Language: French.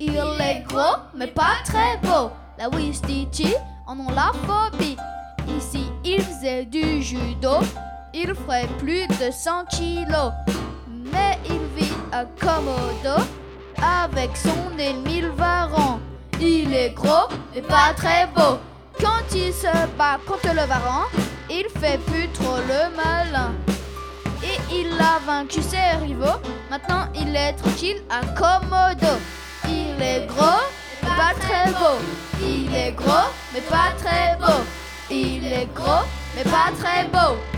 Il est gros, mais pas très beau. La Ouistiti en ont la phobie. Ici, il faisait du judo. Il ferait plus de 100 kilos. Mais il vit à Komodo avec son ennemi le varan. Il est gros, mais pas très beau. Quand il se bat contre le varan, il fait plus trop le malin. Et il a vaincu ses rivaux. Maintenant, il est tranquille à Komodo. Il est gros, mais pas très beau. Il est gros, mais pas très beau. Il est gros, mais pas très beau.